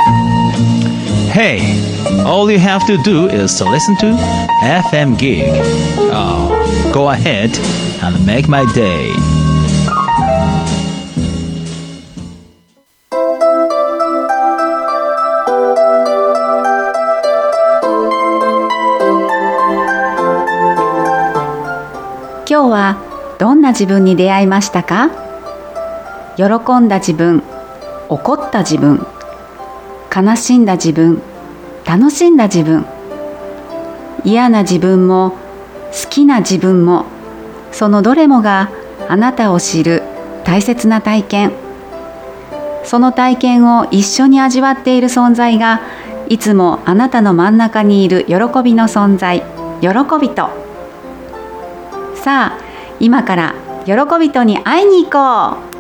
Hey, all you have to do is to listen to FM Gig. Oh, go ahead and make my day. 今日はどんな自分に出会いましたか？喜んだ自分、怒った自分、悲しんだ自分、楽しんだ自分、嫌な自分も好きな自分も、そのどれもがあなたを知る大切な体験。その体験を一緒に味わっている存在が、いつもあなたの真ん中にいる喜びの存在、喜びと。さあ、今から喜びとに会いに行こう。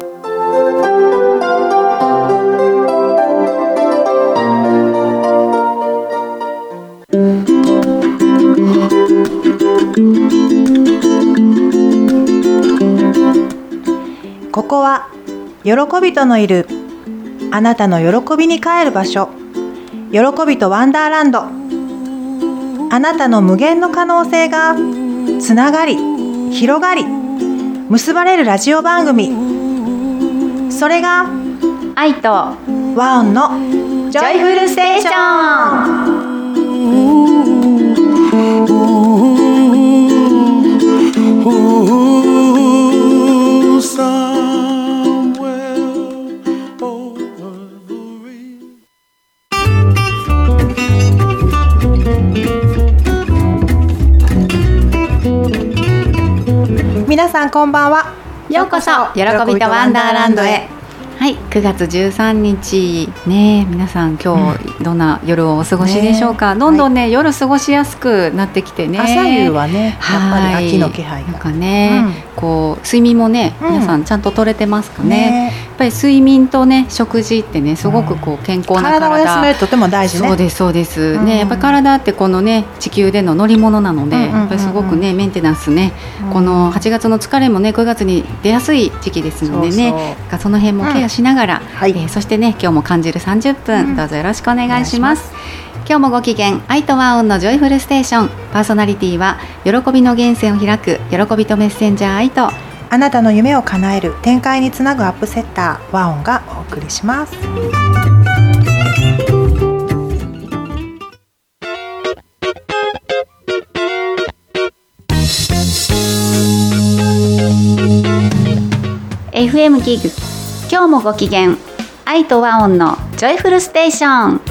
ここは喜びとのいるあなたの喜びに帰る場所、喜びとワンダーランド。あなたの無限の可能性がつながり、広がり、結ばれるラジオ番組。それが愛と和音のジョイフルステーション。皆さんこんばんは。 ようこそ喜びとワンダーランドへ。はい、9月13日ね、皆さん今日どんな夜をお過ごしでしょうか。どんどんね、夜過ごしやすくなってきてね。 朝夕はね、やっぱり秋の気配が。 なんかね、こう睡眠もね、皆さんちゃんと取れてますかね。やっぱり睡眠とね、食事ってね、すごくこう健康な体を休めるとても大事ね。 そうですそうですね。やっぱり体ってこのね、地球での乗り物なので、やっぱりすごくね、メンテナンスね、この8月の疲れもね、9月に出やすい時期ですのでね、その辺もケアしながら、そしてね、今日も感じる30分、どうぞよろしくお願いします。今日もご機嫌、愛と和音のジョイフルステーション。パーソナリティは喜びの源泉を開く喜びとメッセンジャー愛と、 あなたの夢を叶える展開につなぐアップセッター和音がお送りします。 FM ギグ、今日もご機嫌、愛と和音のジョイフルステーション。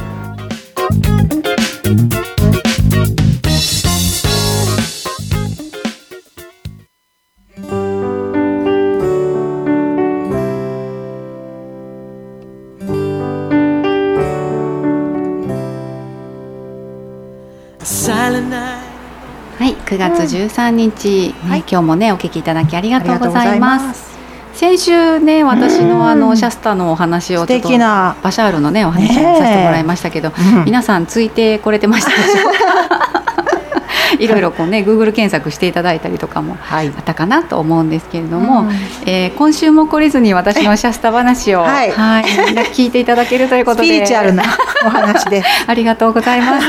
はい、9月13日、今日もね、お聞きいただきありがとうございます。先週ね、私のシャスタのお話をちょっとバシャールのねお話をさせてもらいましたけど、皆さんついてこれてましたでしょうか？いろいろこうね Google 検索していただいたりとかもあったかなと思うんですけれども、今週も懲りずに私のシャスタ話を聞いていただけるということで、 スピリチュアルなお話でありがとうございます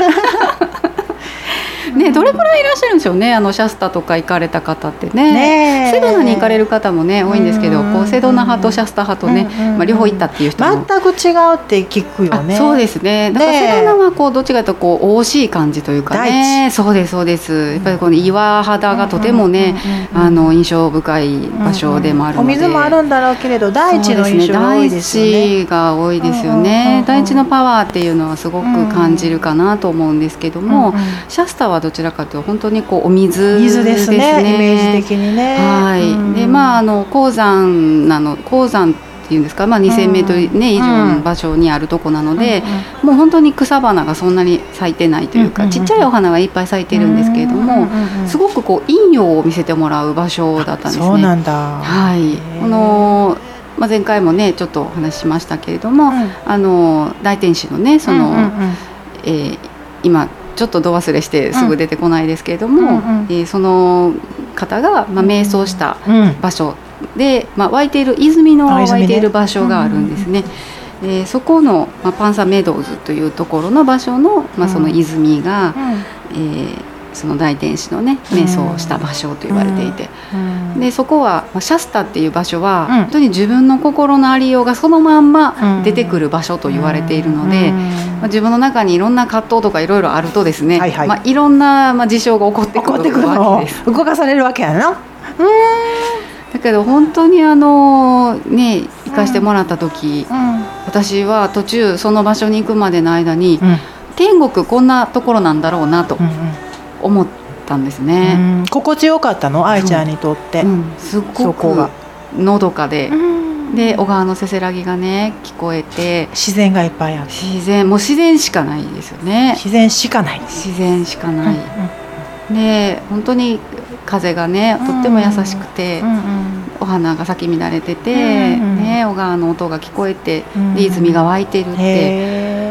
ね、どれくらいいらっしゃるんでしょうね、シャスタとか行かれた方ってね。セドナに行かれる方もね多いんですけど、こうセドナ派とシャスタ派とね、両方行ったっていう人も全く違うって聞くよね。 そうですね。だからセドナはこうどっちかというとこう惜しい感じというかね。そうですそうです。やっぱりこの岩肌がとてもね、印象深い場所でもあるので、 お水もあるんだろうけれど大地の印象が多いですよね。 大地が多いですよね。大地のパワーっていうのはすごく感じるかなと思うんですけども、シャスタはどちらかというと本当にこうお水ですね。 イメージ的にね。 はい。で鉱山っていうんですか、2000メートルね以上の場所にあるとこなので、もう本当に草花がそんなに咲いてないというか、ちっちゃいお花がいっぱい咲いてるんですけれども、すごくこう陰陽を見せてもらう場所だったんですね。 そうなんだ。 はい。前回もねちょっとお話ししましたけれども、大天使のね今ちょっとど忘れしてすぐ出てこないですけれども、その方が瞑想した場所で、湧いている泉の湧いている場所があるんですね。 そこの、パンサーメドウズというところの場所の、その泉が、その大天使のね瞑想をした場所と言われていて、でそこはシャスタっていう場所は、本当に自分の心のありようがそのまんま出てくる場所と言われているので、自分の中にいろんな葛藤とかいろいろあるとですね、いろんな、事象が起こってくるわけです。 動かされるわけやな。 だけど本当に行かしてもらった時、私は途中その場所に行くまでの間に、天国こんなところなんだろうなと思ったんですね。 心地よかったの、愛ちゃんにとって。 すごくのどかで、で小川のせせらぎがね聞こえて、 自然がいっぱいあって、 もう自然しかないですよね。 自然しかない。 で本当に風がねとっても優しくて、お花が咲き乱れてて、小川の音が聞こえて、で泉が湧いてるって、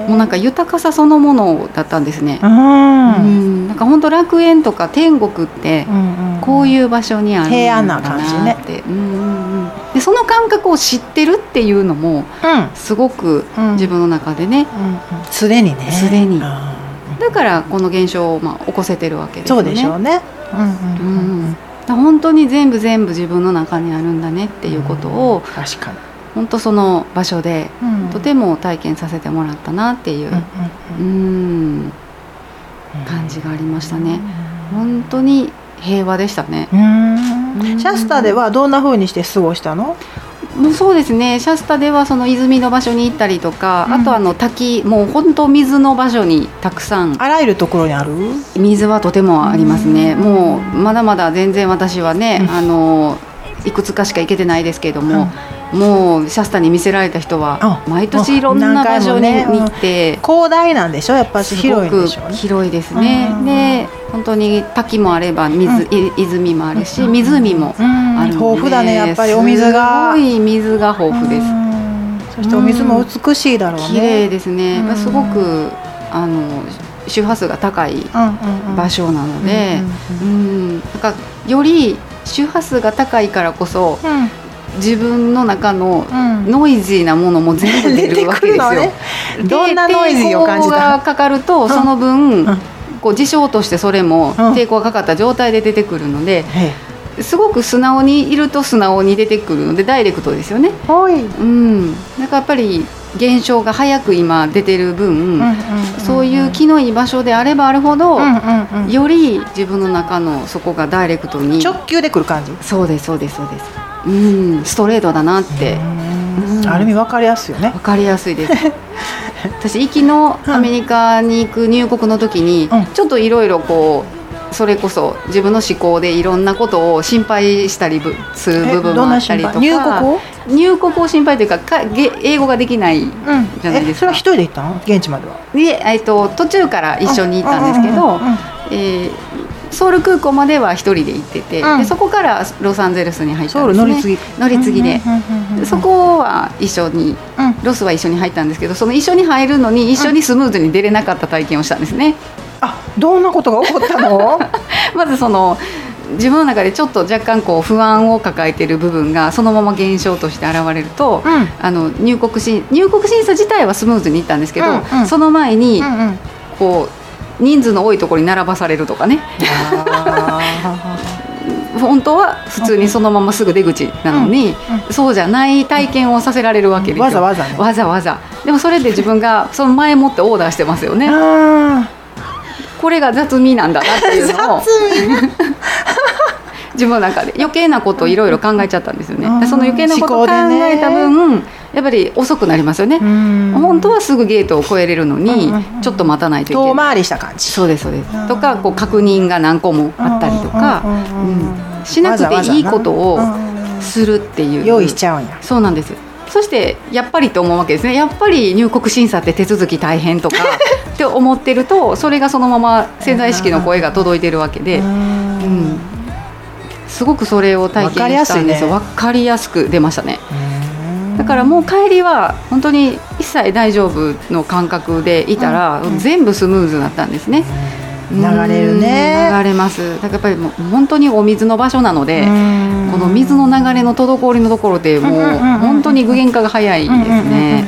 もうなんか豊かさそのものだったんですね。なんか本当楽園とか天国ってこういう場所にあるんだなって、でその感覚を知ってるっていうのもすごく自分の中でね、 すでにだからこの現象を起こせてるわけですよね。 そうでしょうね。 本当に全部自分の中にあるんだねっていうことを、 確かに本当その場所でとても体験させてもらったなっていう感じがありましたね。本当に平和でしたね。 シャスタではどんな風にして過ごしたの？ もうそうですね、シャスタではその泉の場所に行ったりとか、あと滝、もう本当水の場所にたくさん、 あらゆるところにある水はとてもありますね。もうまだまだ全然私はね、いくつかしか行けてないですけれども、もうシャスタに見せられた人は毎年いろんな場所に行って、 広大なんでしょ、やっぱり広いんでしょうね。 広いですね。で本当に滝もあれば泉もあるし、湖もあるので、 豊富だね、やっぱりお水がすごい水が豊富です。 そしてお水も美しいだろうね。 綺麗ですね。すごく周波数が高い場所なので、なんかより周波数が高いからこそ、自分の中のノイジーなものも全部出るわけですよ。 どんなノイズを感じた？ 抵抗がかかるとその分、事象としてそれも抵抗がかかった状態で出てくるので、すごく素直にいると素直に出てくるのでダイレクトですよね。だからやっぱり現象が早く今出てる分、そういう気のいい場所であればあるほど、より自分の中のそこがダイレクトに直球でくる感じ。 そうです。ストレートだなって、 ある意味分かりやすいよね。 分かりやすいです。私行きのアメリカに行く入国の時に、ちょっといろいろそれこそ自分の思考でいろんなことを心配したりする部分もあったりとか、入国を心配というか、英語ができないじゃないですか。 それは一人で行ったの？現地までは。 途中から一緒に行ったんですけど、ソウル空港までは一人で行ってて、でそこからロサンゼルスに入ったんですね。乗り継ぎで、そこは一緒に、ロスは一緒に入ったんですけど、その一緒に入るのに一緒にスムーズに出れなかった体験をしたんですね。 どんなことが起こったの？ まず自分の中でちょっと若干不安を抱えている部分がそのまま現象として現れると、入国審査自体はスムーズにいったんですけど、その前に人数の多いところに並ばされるとかね。本当は普通にそのまますぐ出口なのに、そうじゃない体験をさせられるわけですよ。わざわざ。でもそれで自分がその前もってオーダーしてますよね。これが雑味なんだなっていうのを自分の中で余計なことをいろいろ考えちゃったんですよね。その余計なことを考えた分、やっぱり遅くなりますよね。本当はすぐゲートを越えれるのに、ちょっと待たないといけない。 遠回りした感じ。 そうです。とか確認が何個もあったりとか、しなくていいことをするっていう、 用意しちゃうんや。 そうなんです。そしてやっぱりと思うわけですね。やっぱり入国審査って手続き大変とかって思ってると、それがそのまま潜在意識の声が届いてるわけで、すごくそれを体験したんですよ。分かりやすく出ましたね。だからもう帰りは本当に一切大丈夫の感覚でいたら、全部スムーズだったんですね。 流れるね。 流れます。だからやっぱりもう本当にお水の場所なので、この水の流れの滞りのところでもう本当に具現化が早いですね。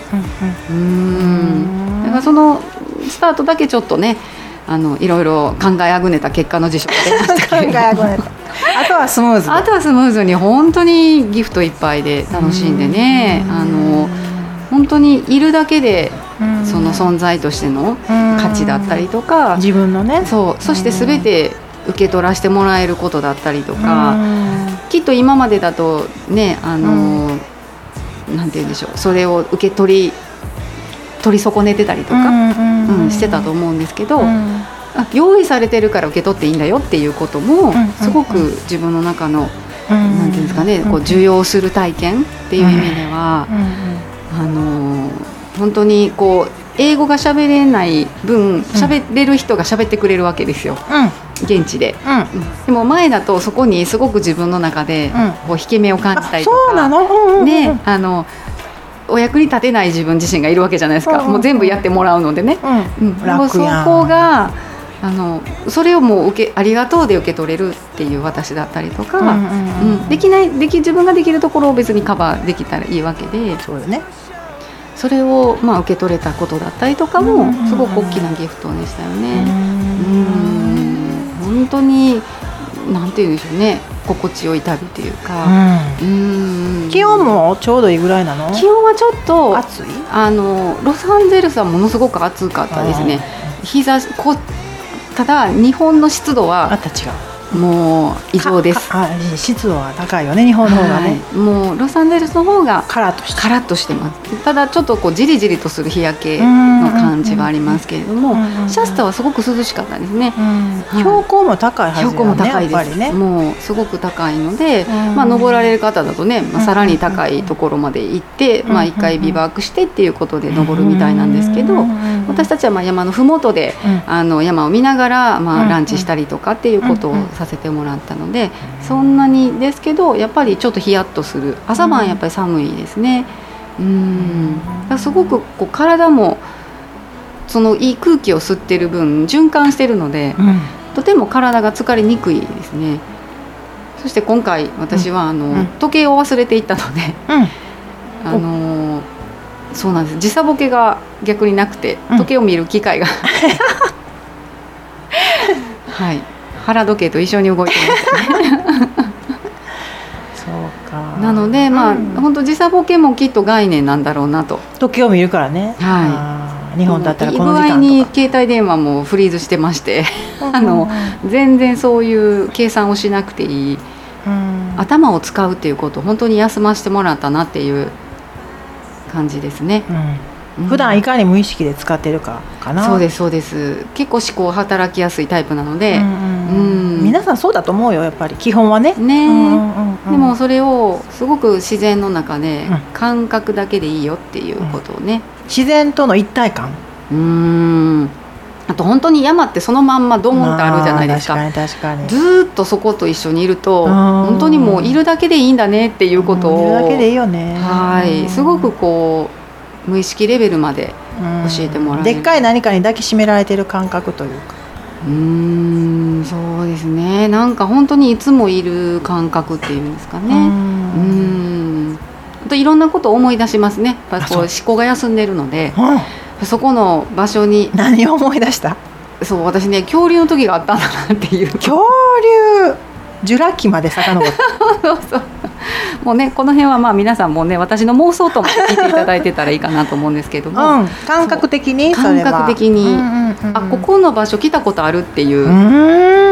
だからそのスタートだけちょっとね、いろいろ考えあぐねた結果の辞書が出ましたけれどもあとはスムーズ、 あとはスムーズに本当にギフトいっぱいで楽しんでね、本当にいるだけでその存在としての価値だったりとか、 自分のね、 そして全て受け取らせてもらえることだったりとか、きっと今までだとね、なんて言うんでしょう、それを受け取り損ねてたりとかしてたと思うんですけど、用意されてるから受け取っていいんだよっていうこともすごく自分の中のなんていうんですかね、こう受容する体験っていう意味では本当にこう英語が喋れない分喋れる人が喋ってくれるわけですよ、現地で、でも前だとそこにすごく自分の中でこう引け目を感じたりとか、 そうなの、 ね、お役に立てない自分自身がいるわけじゃないですか、もう全部やってもらうのでね、もうそこがそれをもうありがとうで受け取れるっていう私だったりとか、自分ができるところを別にカバーできたらいいわけで、 そうよね、 それを受け取れたことだったりとかもすごく大きなギフトでしたよね。本当になんていうんでしょうね、心地よい旅というか、 気温もちょうどいいぐらいなの？ 気温はちょっと暑い？ ロサンゼルスはものすごく暑かったですね。ただ日本の湿度はもう異常です。 湿度は高いよね、日本の方がね。 もうロサンゼルスの方がカラッとしてます。ただちょっとこうじりじりとする日焼けの感じはありますけれども、シャスタはすごく涼しかったですね。 標高も高いはずよね。 標高も高いです。ね、もうすごく高いので、登られる方だとね、さらに高いところまで行って、一回ビバークしてっていうことで登るみたいなんですけど、私たちは山のふもとで山を見ながらランチしたりとかっていうことをさせてもらったので、そんなにですけどやっぱりちょっとヒヤッとする、朝晩やっぱり寒いですね。だからすごくこう体もそのいい空気を吸ってる分循環してるので、とても体が疲れにくいですね。そして今回私は時計を忘れていったので、そうなんです、時差ボケが逆になくて時計を見る機会がはい、腹時計と一緒に動いてますねそうか。 なので本当時差ボケもきっと概念なんだろうなと。 時計を見るからね。日本だったらこの時間とか。 いい具合に携帯電話もフリーズしてまして全然そういう計算をしなくていい、頭を使うっていうことを本当に休ませてもらったなっていう感じですね。 普段いかに無意識で使ってるかかな。 そうですそうです。結構思考働きやすいタイプなので、 皆さんそうだと思うよ、やっぱり基本はね。 でもそれをすごく自然の中で感覚だけでいいよっていうことをね、 自然との一体感。 あと本当に山ってそのまんまドーンってあるじゃないですか。 確かに。 ずっとそこと一緒にいると本当にもういるだけでいいんだねっていうことを、 いるだけでいいよね。 すごくこう無意識レベルまで教えてもらえる。 でっかい何かに抱きしめられてる感覚というか。 そうですね。なんか本当にいつもいる感覚っていうんですかね。あといろんなことを思い出しますね。やっぱりこう思考が休んでるので、そこの場所に。 何を思い出した？ そう、私ね、恐竜の時があったんだなっていう。 恐竜ジュラ紀まで遡ってそうもうね、この辺は皆さんもね、私の妄想とも聞いていただいてたらいいかなと思うんですけども、 感覚的にここの場所来たことあるっていう、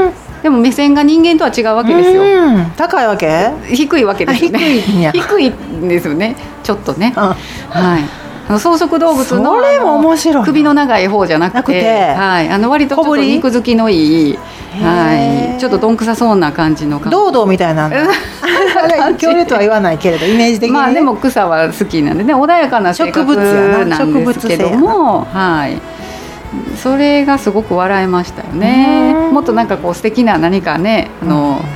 でも目線が人間とは違うわけですよ。 高いわけ？ 低いわけですね。低いんですよね、ちょっとね。草食動物の首の長い方じゃなくて、割とちょっと肉付きのいい、ちょっとどんくさそうな感じの堂々みたいな恐竜とは言わないけれどイメージ的に、 でも草は好きなんでね、穏やかな生活なんですけども、それがすごく笑えましたよね。もっとなんかこう素敵な何かね、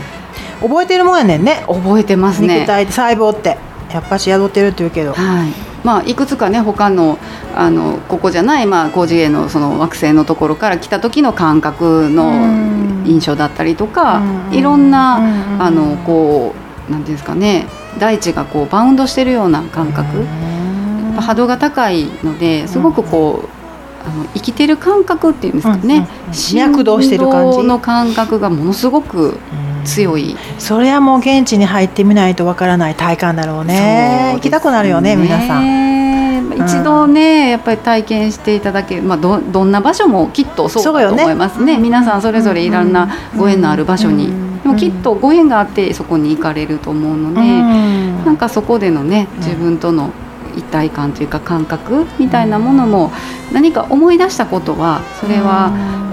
覚えてるもんやねんね。 覚えてますね。 肉体細胞ってやっぱし宿ってるって言うけど、 いくつかね他のここじゃない、高次元のその惑星のところから来た時の感覚の印象だったりとか、いろんなこうなんていうんですかね、大地がこうバウンドしてるような感覚、やっぱ波動が高いのですごくこう生きてる感覚っていうんですかね、 躍動してる感じ、 振動の感覚がものすごく強い。 それはもう現地に入ってみないとわからない体感だろうね。行きたくなるよね、皆さん。 一度ねやっぱり体験していただける、どんな場所もきっとそうだと思いますね。皆さんそれぞれいろんなご縁のある場所に、でもきっとご縁があってそこに行かれると思うので、なんかそこでのね自分との一体感というか感覚みたいなものも何か思い出したことは、それは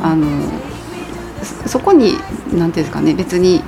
そこに何ていうんですかね、別に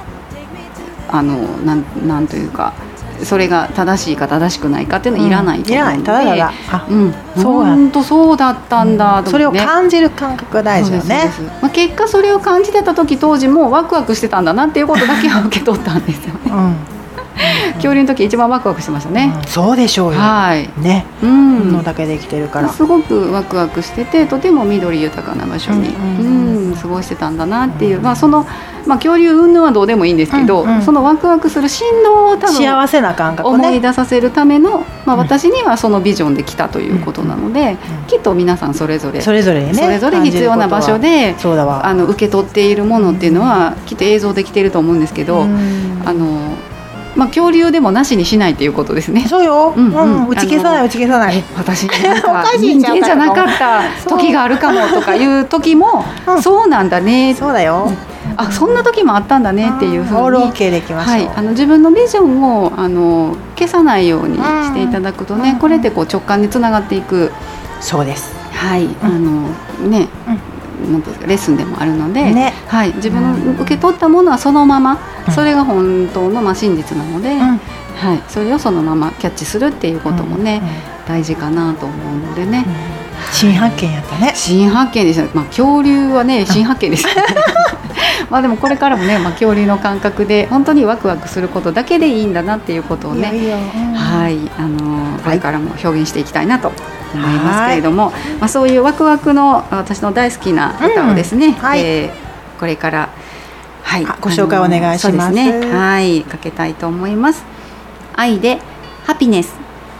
なんというかそれが正しいか正しくないかっていうのはいらないと思うので、 ただただ本当そうだったんだと思って、 それを感じる感覚が大事よね。 結果それを感じてた時当時もワクワクしてたんだなっていうことだけは受け取ったんですよね。恐竜の時一番ワクワクしてましたね。 そうでしょうよ、ね、のだけで生きてるからすごくワクワクしてて、とても緑豊かな場所に過ごしてたんだなっていう、その恐竜云々はどうでもいいんですけど、そのワクワクする振動を多分幸せな感覚、 思い出させるための、私にはそのビジョンで来たということなので、きっと皆さんそれぞれ必要な場所で受け取っているものっていうのはきっと映像できていると思うんですけど、恐竜でもなしにしないっていうことですね。 そうよ、打ち消さない、 私なんか人間じゃなかった時があるかもとかいう時も、そうなんだね、 そうだよ、 そんな時もあったんだねっていうふうに、 オールオッケーでいきましょう。 自分のビジョンを消さないようにしていただくとね、これでこう直感につながっていく。 そうです。 ね、なんていうかレッスンでもあるので、自分の受け取ったものはそのまま、それが本当の真実なので、それをそのままキャッチするっていうこともね、大事かなと思うのでね。 新発見やったね。 新発見でした。恐竜はね新発見ですでもこれからもね、恐竜の感覚で本当にワクワクすることだけでいいんだなっていうことをね、これからも表現していきたいなと思いますけれども、そういうワクワクの私の大好きな歌をですね、これからご紹介お願いします。 そうですね、かけたいと思います。愛でハピネス。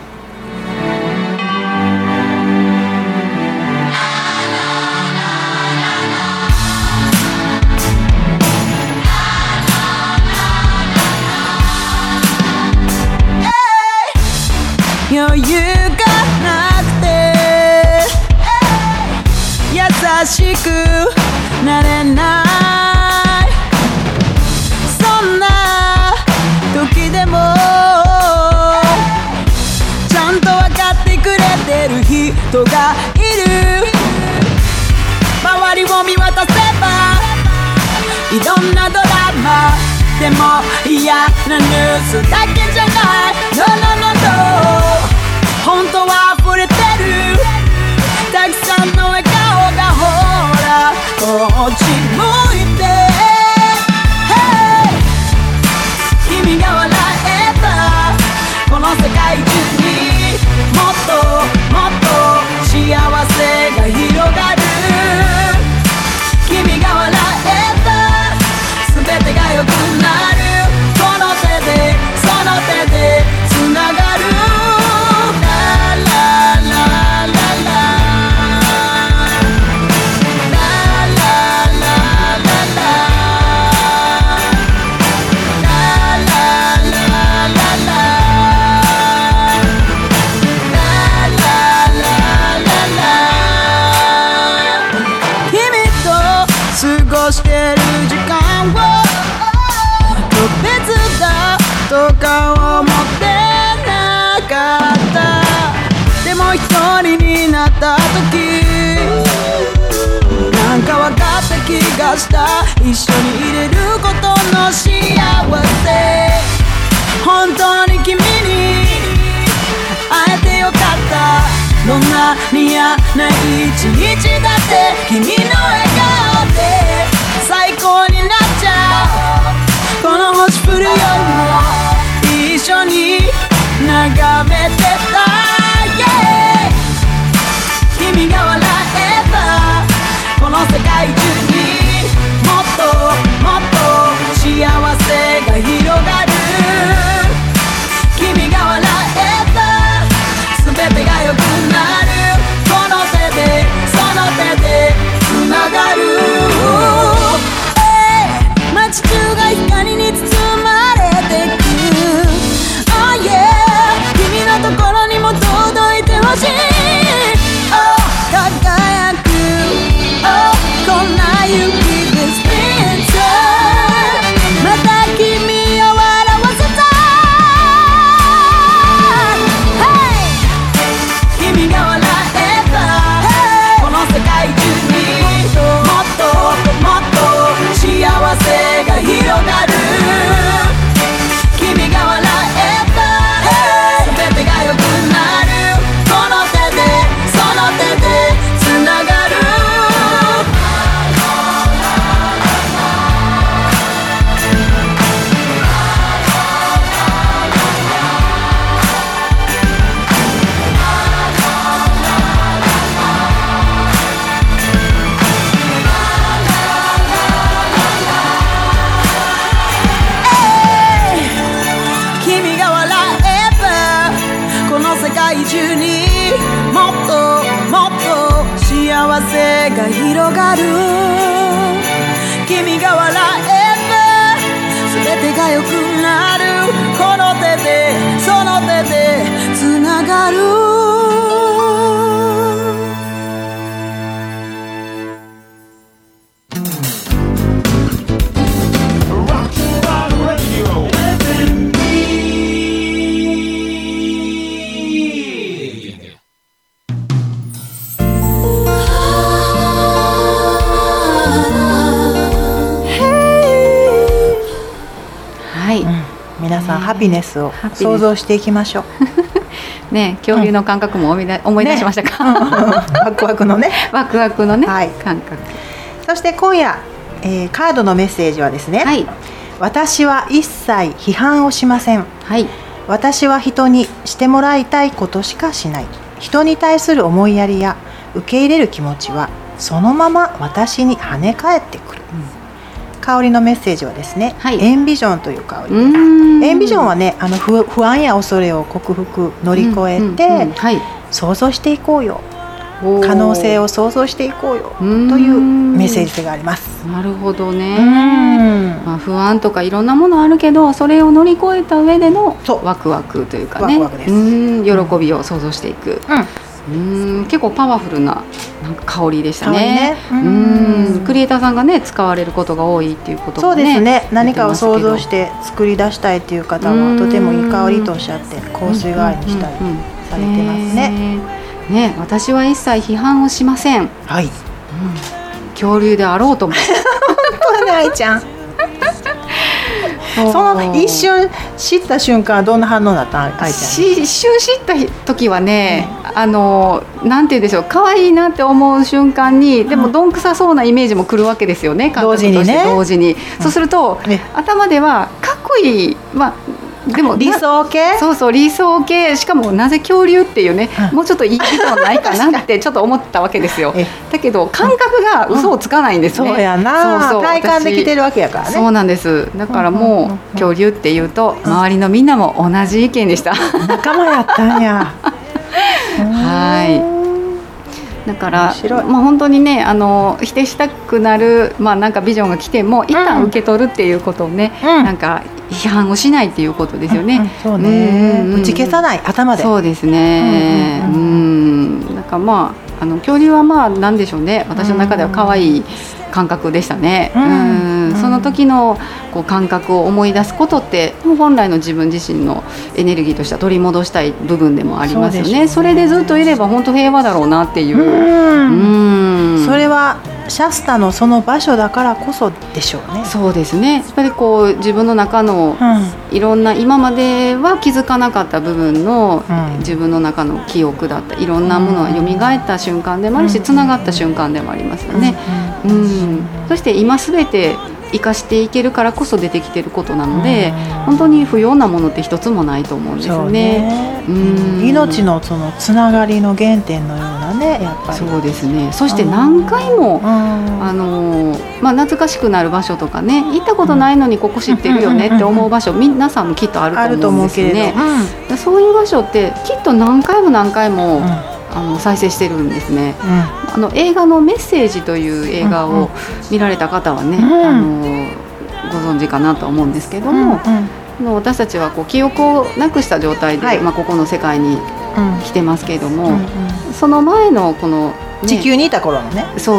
余裕がなくて優しくなれない、そんな時でもちゃんと分かってくれてる人がいる。周りを見渡せばいろんなドラマでも嫌なニュースだけじゃない。 No, no, no, no、 本当は溢れてるたくさんの笑顔が、ほらこっち向いて、hey、 君が笑えたこの世界中にもっともっと幸せが広がる。君が笑えた全てが良くなる。その手でその手でつながる。ララララララララララララ君と過ごしてる時間を特別だとか思ってなかった。でも一人になった時なんか分かった気がした。一緒にいれることの幸せ、本当に君に会えてよかった。どんなに嫌な一日だって君の笑顔で最高になっちゃう。この星降るよりも一緒に眺めてた。 れが広がる。君が笑えば全てが良くなる。この手でその手でつながる。 皆さん、ハピネスを想像していきましょう。 ね、恐竜の感覚も思い出しましたか？ ワクワクのね、 ワクワクのね、 はい、 感覚。 そして今夜、カードのメッセージはですね、 はい、 私は一切批判をしません。 はい、 私は人にしてもらいたいことしかしない。人に対する思いやりや受け入れる気持ちはそのまま私に跳ね返ってくる。香りのメッセージはですね、はい、エンビジョンという香りです。エンビジョンはね、不安や恐れを克服乗り越えて、はい、想像していこうよ、可能性を想像していこうよというメッセージ性があります。 なるほどね。まあ、不安とかいろんなものあるけど、それを乗り越えた上でのワクワクというかね、 ワクワクです。 喜びを想像していく。結構パワフルななんか香りでしたね。クリエイターさんがね使われることが多いっていうこともね。 そうですね。何かを想像して作り出したいっていう方はとてもいい香りとおっしゃって香水代わりにしたりされてますね。 ね、私は一切批判をしません。 はい。 恐竜であろうとも。 本当ね、愛ちゃん。その一瞬知った瞬間はどんな反応だったの？愛ちゃん。 一瞬知った時はね、なんて言うんでしょう、可愛いなって思う瞬間に、でもどんくさそうなイメージも来るわけですよね。 同時にね。 同時に。そうすると、頭ではかっこいい、まあでも理想系？ そうそう、理想系。しかもなぜ恐竜っていうね、もうちょっといい人ないかなってちょっと思ったわけですよ。だけど感覚が嘘をつかないんですね。 そうやな。体感できてるわけやからね。 そうなんです。だからもう恐竜っていうと周りのみんなも同じ意見でした。 仲間やったんや。 はい。だから、まあ、本当にね、否定したくなる、まあ、なんかビジョンが来ても一旦受け取るっていうことをね、なんか批判をしないっていうことですよね。 そうね、打ち消さない、頭で。 そうですね。なんかまあ恐竜はまあなんでしょうね、私の中では可愛い感覚でしたね。その時のこう感覚を思い出すことって本来の自分自身のエネルギーとしては取り戻したい部分でもありますよね。それでずっといれば本当平和だろうなっていう。 それはシャスタのその場所だからこそでしょうね。 そうですね。やっぱりこう自分の中のいろんな今までは気づかなかった部分の自分の中の記憶だったいろんなものが蘇った瞬間でもあるし、つながった瞬間でもありますよね。そして今すべて生かしていけるからこそ出てきてることなので、本当に不要なものって一つもないと思うんですよね。 命のそのつながりの原点のようなね、やっぱり。 そうですね。そして何回もまあ、懐かしくなる場所とかね、行ったことないのにここ知ってるよねって思う場所、皆さんもきっとあると思うんですよね。そういう場所ってきっと何回も何回も再生してるんですね。映画のメッセージという映画を見られた方はね、ご存知かなと思うんですけども、私たちはこう記憶をなくした状態で、まあ、ここの世界に来てますけれども、その前のこの、ね、 地球にいた頃のね、 そう、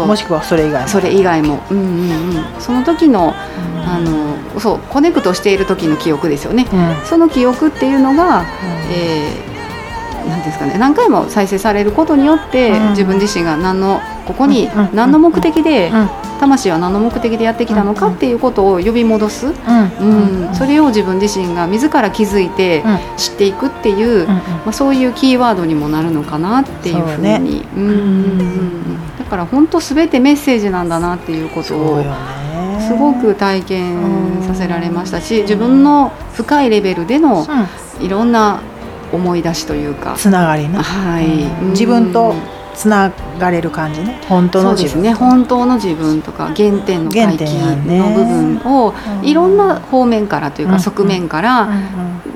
もしくはそれ以外も、 その時の、そうコネクトしている時の記憶ですよね。その記憶っていうのが、なんですかね、何回も再生されることによって、自分自身がここに何の目的で、魂は何の目的でやってきたのかっていうことを呼び戻す、それを自分自身が自ら気づいて知っていくっていう、まあ、そういうキーワードにもなるのかなっていうふうに、だから本当全てメッセージなんだなっていうことをすごく体験させられましたし、自分の深いレベルでのいろんな思い出しというかつながりね、自分とつながれる感じね。本当の自分、 そうですね、本当の自分とか原点の回帰の部分をいろんな方面からというか側面から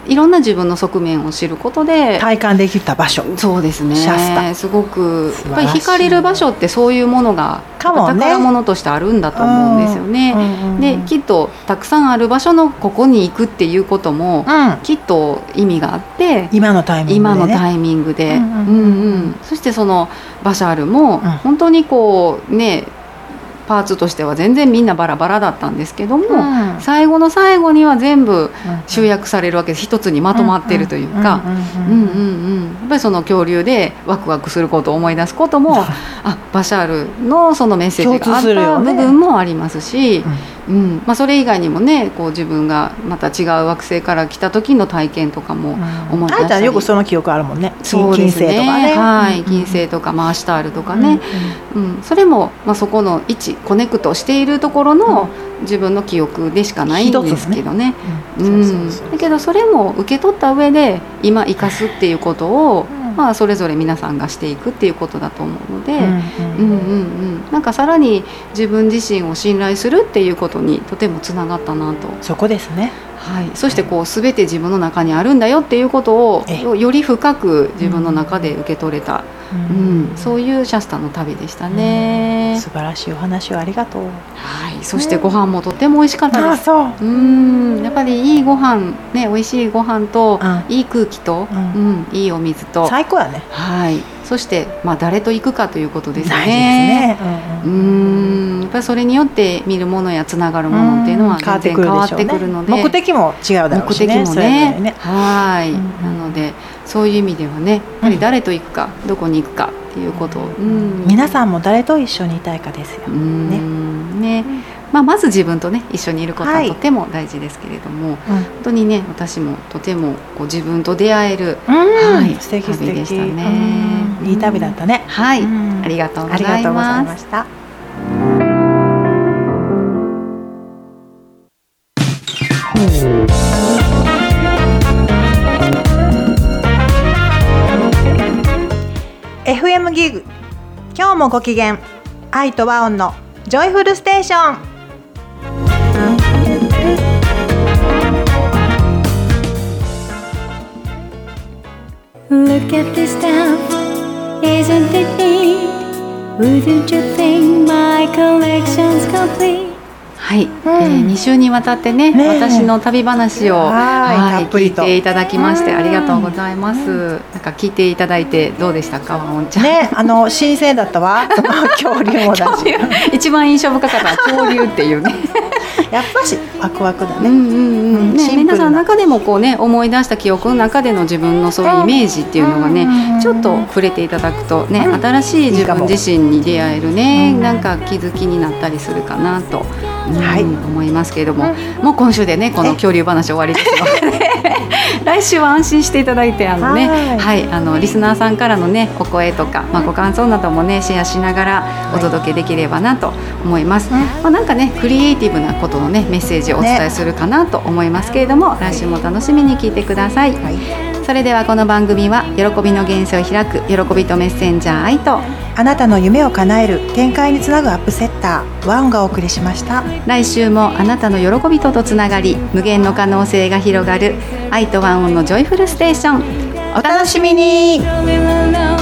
いろんな自分の側面を知ることで体感できた場所。 そうですね、 シャスタすごく素晴らしいやっぱり惹かれる場所ってそういうものがかもね宝物としてあるんだと思うんですよね、できっとたくさんある場所のここに行くっていうことも、きっと意味があって今のタイミングで、ね、 今のタイミングで、そしてそのバシャールも本当にこうねパーツとしては全然みんなバラバラだったんですけども、最後の最後には全部集約されるわけです。一つにまとまってるというか、やっぱりその恐竜でワクワクすることを思い出すこともバシャールのそのメッセージがあった部分もありますし、それ以外にもねこう自分がまた違う惑星から来た時の体験とかも思い出したり、 あなたはよくその記憶あるもんね。 そうですね、 金星とかね、 はい、金星とかアシュタールとかね、それも、そこの位置コネクトしているところの自分の記憶でしかないんですけどね、だけどそれも受け取った上で今生かすっていうことを、それぞれ皆さんがしていくっていうことだと思うので、なんかさらに自分自身を信頼するっていうことにとてもつながったなと。 そこですね。 はい、そしてこう全て自分の中にあるんだよっていうことをより深く自分の中で受け取れた、そういうシャスタの旅でしたね、 素晴らしいお話をありがとう。 はい、そしてご飯もとても美味しかったです。やっぱりいいご飯ね、美味しいご飯と、いい空気と、いいお水と最高やね。 はい、そして誰と行くかということですね。 大事ですね。 やっぱりそれによって見るものやつながるものっていうのは全然変わってくるので、 目的も違うだろうしね。 目的もね、はい、なのでそういう意味ではね、やっぱり誰と行くか、どこに行くかっていうことを、 皆さんも誰と一緒にいたいかですよね。 まず自分とね一緒にいることはとても大事ですけれども、本当にね私もとてもこう自分と出会える、 素敵旅でしたね。 いい旅だったね。 はい、ありがとうございました。 FM ギグ、今日もご機嫌、愛と和音のジョイフルステーション。 Look at this stuff, isn't it neat? Wouldn't you think my collection's complete? はい、2週にわたってね私の旅話を聞いていただきましてありがとうございます。なんか聞いていただいてどうでしたか、ワンちゃん。 ね、新鮮だったわ。恐竜もだし一番印象深かった恐竜っていうねやっぱしワクワクだね。 皆さんの中でもこうね思い出した記憶の中での自分のそういうイメージっていうのがね、ちょっと触れていただくとね、新しい自分自身に出会えるね、なんか気づきになったりするかなと、思いますけれども、もう今週でねこの恐竜話終わりですので来週は安心していただいてリスナーさんからのねお声とか、ご感想などもねシェアしながらお届けできればなと思います。なんかねクリエイティブなことのねメッセージをお伝えするかなと思いますけれども、来週も楽しみに聞いてください。それではこの番組は喜びの現世を開く喜びとメッセンジャー愛と、 あなたの夢を叶える展開につなぐアップセッターワンがお送りしました。 来週もあなたの喜びとつながり、無限の可能性が広がる愛とワンオンのジョイフルステーション、お楽しみに。